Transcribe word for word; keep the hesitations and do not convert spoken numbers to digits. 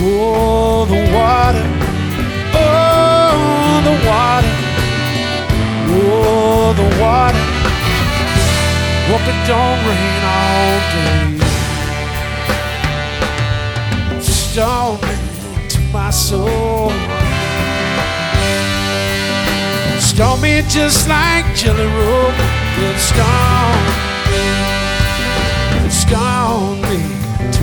Oh, the water, oh, the water, oh, the water. Hope it don't rain all day. Stormy to my soul. Stormy just like Jelly Roll. It's gone, it's gone me.